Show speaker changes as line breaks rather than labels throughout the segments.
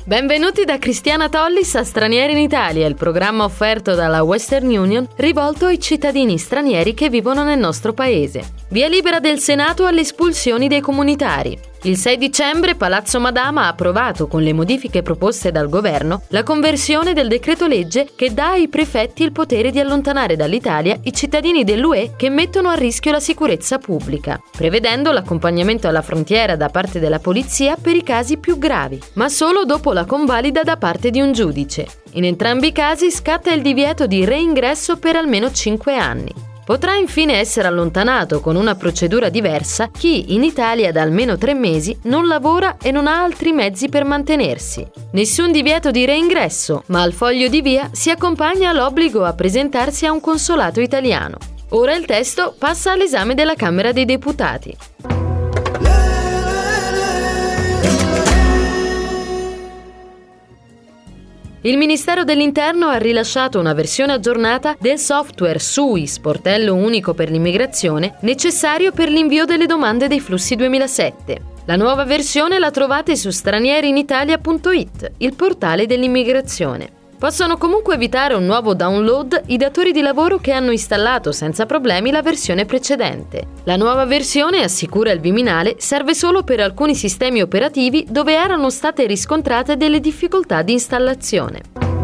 Benvenuti da Cristiana Tollis a Stranieri in Italia, il programma offerto dalla Western Union rivolto ai cittadini stranieri che vivono nel nostro paese. Via libera del Senato alle espulsioni dei comunitari. Il 6 dicembre Palazzo Madama ha approvato, con le modifiche proposte dal governo, la conversione del decreto legge che dà ai prefetti il potere di allontanare dall'Italia i cittadini dell'UE che mettono a rischio la sicurezza pubblica, prevedendo l'accompagnamento alla frontiera da parte della polizia per i casi più gravi, ma solo dopo la convalida da parte di un giudice. In entrambi i casi scatta il divieto di reingresso per almeno 5 anni. Potrà infine essere allontanato con una procedura diversa chi in Italia da almeno 3 mesi non lavora e non ha altri mezzi per mantenersi. Nessun divieto di reingresso, ma al foglio di via si accompagna l'obbligo a presentarsi a un consolato italiano. Ora il testo passa all'esame della Camera dei Deputati. Il Ministero dell'Interno ha rilasciato una versione aggiornata del software SUI, sportello unico per l'immigrazione, necessario per l'invio delle domande dei flussi 2007. La nuova versione la trovate su stranierinitalia.it, il portale dell'immigrazione. Possono comunque evitare un nuovo download i datori di lavoro che hanno installato senza problemi la versione precedente. La nuova versione, assicura il Viminale, serve solo per alcuni sistemi operativi dove erano state riscontrate delle difficoltà di installazione.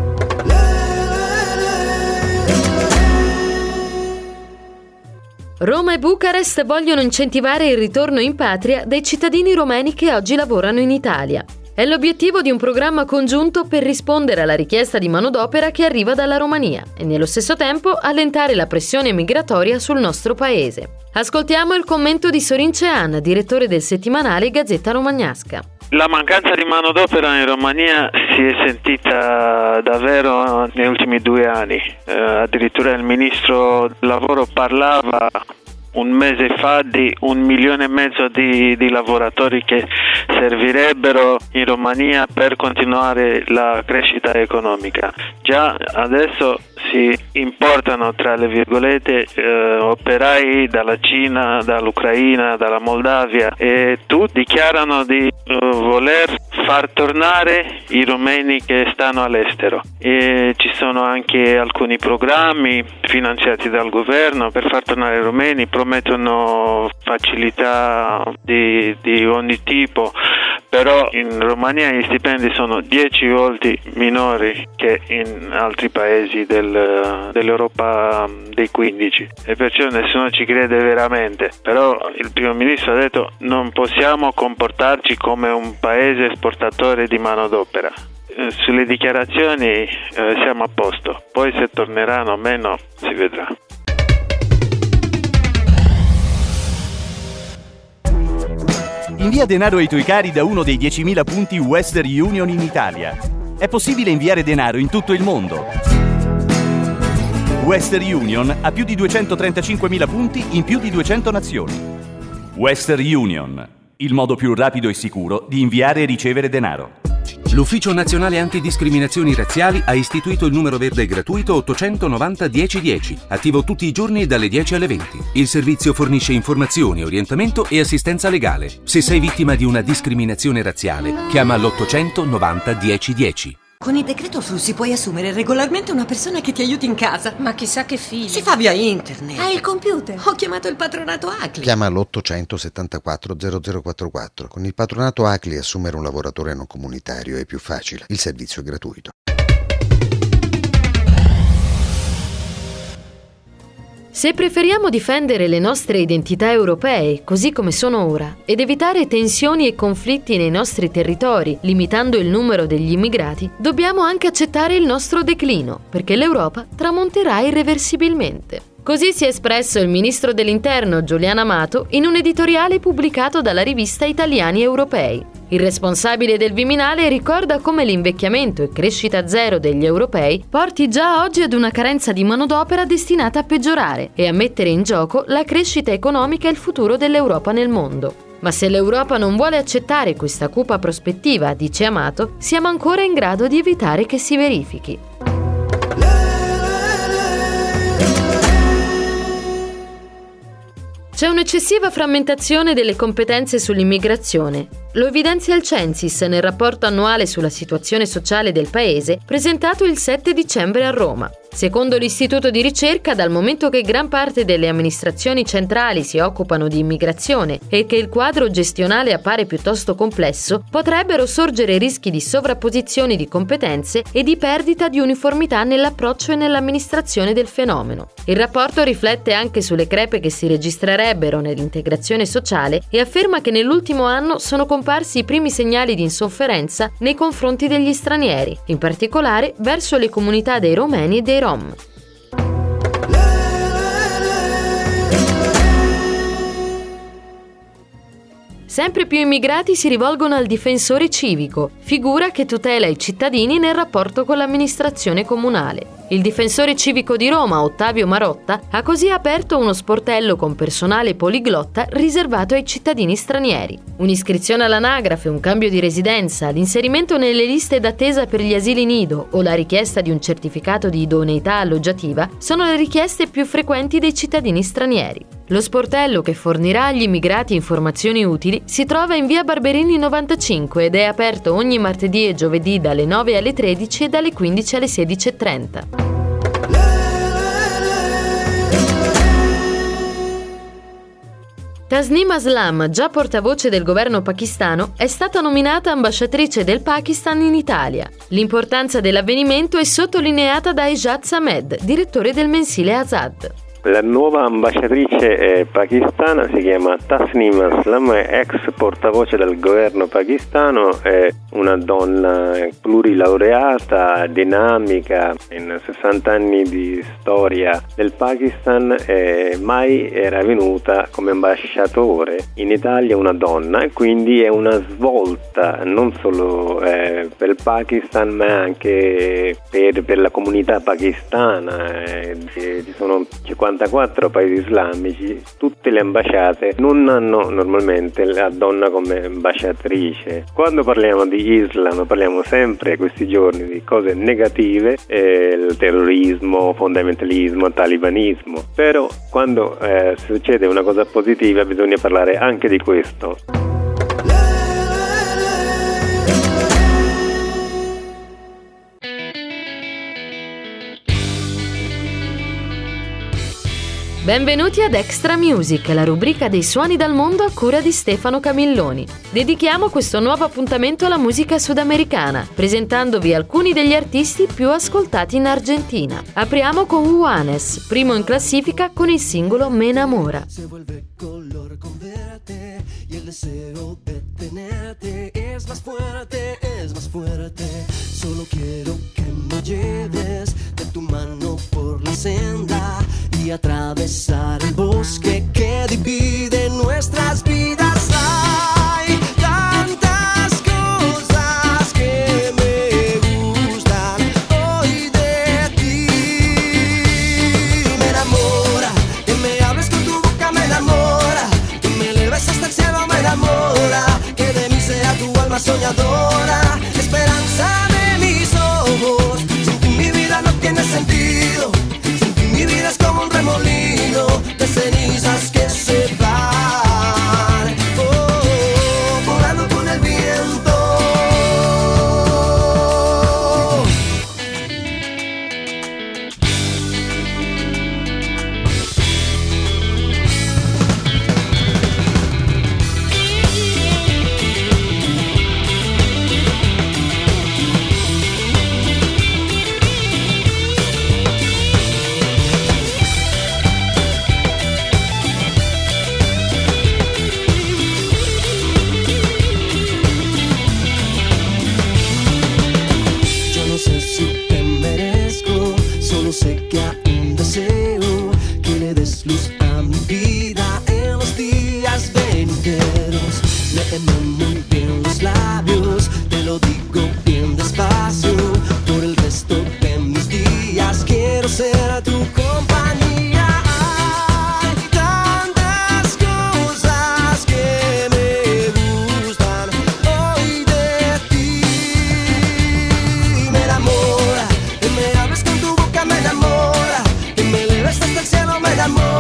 Roma e Bucarest vogliono incentivare il ritorno in patria dei cittadini romeni che oggi lavorano in Italia. È l'obiettivo di un programma congiunto per rispondere alla richiesta di manodopera che arriva dalla Romania e nello stesso tempo allentare la pressione migratoria sul nostro paese. Ascoltiamo il commento di Sorin Cean, direttore del settimanale Gazzetta Romagnasca.
La mancanza di manodopera in Romania si è sentita davvero negli ultimi 2 anni. Addirittura il ministro del lavoro parlava un mese fa di 1,5 milioni di lavoratori che servirebbero in Romania per continuare la crescita economica. Già adesso si importano, tra le virgolette, operai dalla Cina, dall'Ucraina, dalla Moldavia e tutti dichiarano di voler far tornare i romeni che stanno all'estero. E ci sono anche alcuni programmi finanziati dal governo per far tornare i romeni, promettono facilità di ogni tipo, però in Romania gli stipendi sono 10 volte minori che in altri paesi dell'Europa dei 15 e perciò nessuno ci crede veramente. Però il primo ministro ha detto: non possiamo comportarci come un paese esportatore di manodopera. Sulle dichiarazioni siamo a posto, poi se torneranno o meno si vedrà.
Invia denaro ai tuoi cari da uno dei 10.000 punti Western Union in Italia. È possibile inviare denaro in tutto il mondo. Western Union ha più di 235.000 punti in più di 200 nazioni. Western Union, il modo più rapido e sicuro di inviare e ricevere denaro.
L'Ufficio Nazionale Antidiscriminazioni Razziali ha istituito il numero verde gratuito 890 1010, attivo tutti i giorni dalle 10 alle 20. Il servizio fornisce informazioni, orientamento e assistenza legale. Se sei vittima di una discriminazione razziale, chiama l'890 1010.
Con il decreto flussi puoi assumere regolarmente una persona che ti aiuti in casa.
Ma chissà che figli.
Si fa via internet.
Hai il computer?
Ho chiamato il patronato ACLI.
Chiama l'874 0044. Con il patronato ACLI assumere un lavoratore non comunitario è più facile. Il servizio è gratuito.
Se preferiamo difendere le nostre identità europee, così come sono ora, ed evitare tensioni e conflitti nei nostri territori, limitando il numero degli immigrati, dobbiamo anche accettare il nostro declino, perché l'Europa tramonterà irreversibilmente. Così si è espresso il ministro dell'Interno Giuliano Amato in un editoriale pubblicato dalla rivista Italiani Europei. Il responsabile del Viminale ricorda come l'invecchiamento e crescita zero degli europei porti già oggi ad una carenza di manodopera destinata a peggiorare e a mettere in gioco la crescita economica e il futuro dell'Europa nel mondo. Ma se l'Europa non vuole accettare questa cupa prospettiva, dice Amato, siamo ancora in grado di evitare che si verifichi. C'è un'eccessiva frammentazione delle competenze sull'immigrazione. lo evidenzia il Censis nel rapporto annuale sulla situazione sociale del paese presentato il 7 dicembre a Roma. Secondo l'istituto di ricerca, dal momento che gran parte delle amministrazioni centrali si occupano di immigrazione e che il quadro gestionale appare piuttosto complesso, potrebbero sorgere rischi di sovrapposizioni di competenze e di perdita di uniformità nell'approccio e nell'amministrazione del fenomeno. Il rapporto riflette anche sulle crepe che si registrerebbero nell'integrazione sociale e afferma che nell'ultimo anno sono comparsi i primi segnali di insofferenza nei confronti degli stranieri, in particolare verso le comunità dei romeni e dei rom. Sempre più immigrati si rivolgono al difensore civico, figura che tutela i cittadini nel rapporto con l'amministrazione comunale. Il difensore civico di Roma, Ottavio Marotta, ha così aperto uno sportello con personale poliglotta riservato ai cittadini stranieri. Un'iscrizione all'anagrafe, un cambio di residenza, l'inserimento nelle liste d'attesa per gli asili nido o la richiesta di un certificato di idoneità alloggiativa sono le richieste più frequenti dei cittadini stranieri. Lo sportello, che fornirà agli immigrati informazioni utili, si trova in via Barberini 95 ed è aperto ogni martedì e giovedì dalle 9 alle 13 e dalle 15 alle 16:30. Tasnim Aslam, già portavoce del governo pakistano, è stata nominata ambasciatrice del Pakistan in Italia. L'importanza dell'avvenimento è sottolineata da Ejaz Ahmed, direttore del mensile Azad.
La nuova ambasciatrice pakistana si chiama Tasnim Aslam, è ex portavoce del governo pakistano, è una donna plurilaureata, dinamica, in 60 anni di storia del Pakistan mai era venuta come ambasciatore in Italia una donna, e quindi è una svolta non solo per il Pakistan ma anche per la comunità pakistana. Ci sono 54 paesi islamici, tutte le ambasciate non hanno normalmente la donna come ambasciatrice. Quando parliamo di Islam parliamo sempre questi giorni di cose negative, il terrorismo, fondamentalismo, talibanismo, però quando succede una cosa positiva bisogna parlare anche di questo.
Benvenuti ad Extra Music, la rubrica dei suoni dal mondo a cura di Stefano Camilloni. Dedichiamo questo nuovo appuntamento alla musica sudamericana, presentandovi alcuni degli artisti più ascoltati in Argentina. Apriamo con Juanes, primo in classifica con il singolo Me Enamora. Solo quiero que me lleves de tu mano por la senda y atravesar el bosque que divide nuestras vidas. Hay tantas cosas que me gustan hoy de ti. Me enamora que me hables con tu boca, me enamora que me eleves hasta el cielo, me enamora que de mí sea tu alma soñadora, esperanza de mis ojos. Sin ti mi vida no tiene sentido, sin ti mi vida es como un remolino de cenizas que se van, volando con el viento.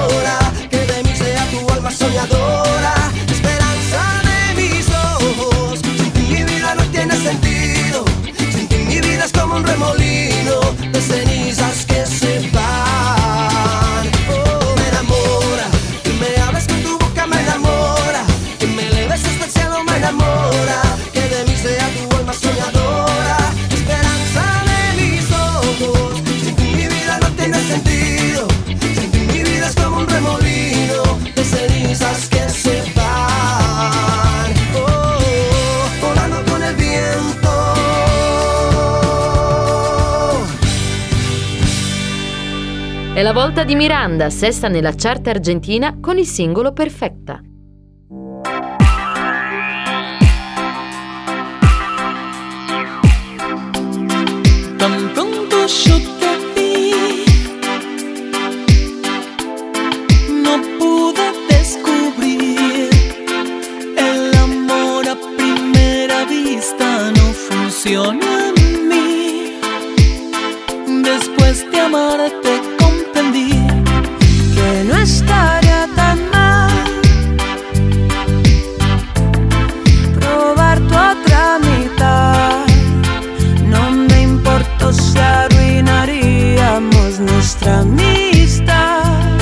Soñadora, esperanza de mis ojos. la volta di Miranda, sesta nella chart argentina con il singolo Perfecta.
Tan pronto yo te vi, no pude descubrir el amor a primera vista, no funciona en mí. Después de amarte comprendí que no estaría tan mal probar tu otra mitad. No me importó si arruinaríamos nuestra amistad.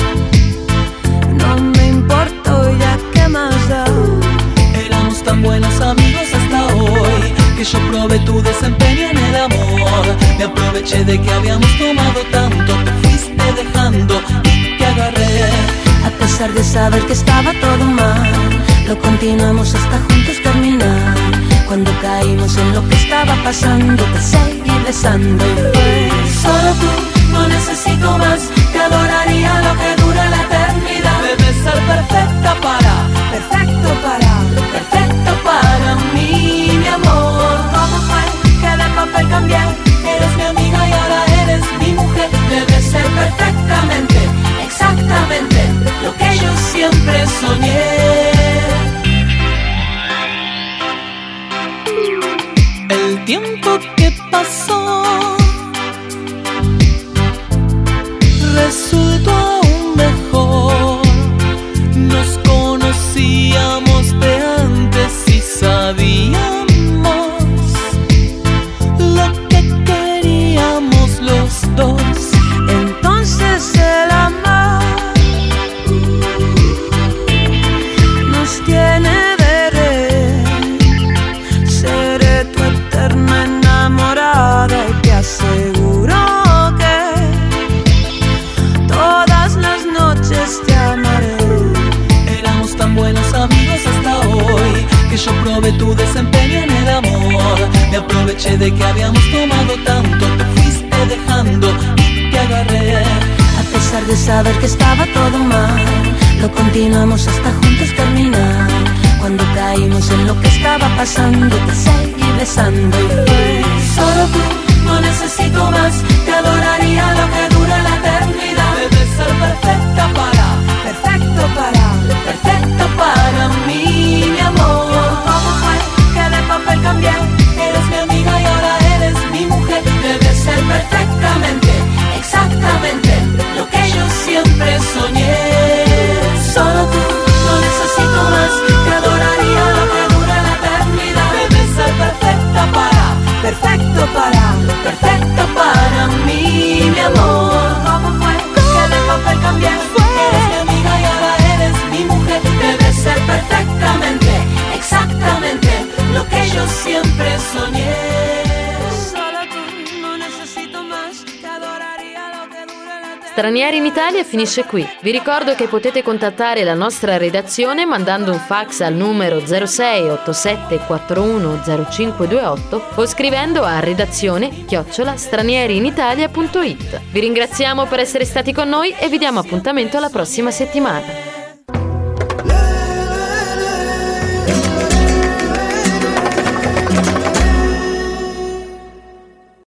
No me importó, ya que más da. Éramos tan buenos amigos hasta hoy que yo probé tu desempeño en el amor. Me aproveché de que habíamos tomado tanto, te fuiste dejando y te agarré. A pesar de saber que estaba todo mal, lo continuamos hasta juntos terminar. Cuando caímos en lo que estaba pasando, te seguí besando y fue solo tú, no necesito más. Te adoraría lo que dura la eternidad. Debes ser perfecto para mí, mi amor. ¿Cómo fue que de papel cambié? Eres mi amiga y ahora eres mi mujer. Debes ser perfectamente, exactamente lo que yo siempre soñé. El tiempo que pasó resultó aún mejor. Nos conocíamos de antes y sabíamos lo que queríamos los dos. Entonces el amor nos tiene de rey. Seré tu eterna enamorada y te aseguro que todas las noches te amaré. Éramos tan buenos amigos hasta hoy que yo probé tu desempeño en el amor. Me aproveché de que habíamos tomado tanto, te fuiste dejando y te agarré. A pesar de saber que estaba todo mal, lo continuamos hasta juntos terminar. Cuando caímos en lo que estaba pasando, te seguí besando y fue solo tú, no necesito más. Te adoraría lo que dura la eternidad. Debes ser perfecto para mí, mi amor. ¿Cómo fue que de papel cambié? Eres mi amiga y ahora eres mi mujer. Debes ser perfectamente, exactamente lo que yo siempre soñé. Solo tú, no necesito más. Te adoraría lo que dura la eternidad. Debes ser perfecto para mí, mi amor. ¿Cómo fue que de papel cambié? Eres mi amiga y ahora eres mi mujer. Debes ser perfectamente, exactamente lo que yo siempre soñé. Solo tú, no necesito más. Te adoraría lo que dura la eternidad.
Stranieri in Italia finisce qui. Vi ricordo che potete contattare la nostra redazione mandando un fax al numero 06 87 41 0528 o scrivendo a redazione@stranieriinitalia.it. Vi ringraziamo per essere stati con noi e vi diamo appuntamento alla prossima settimana.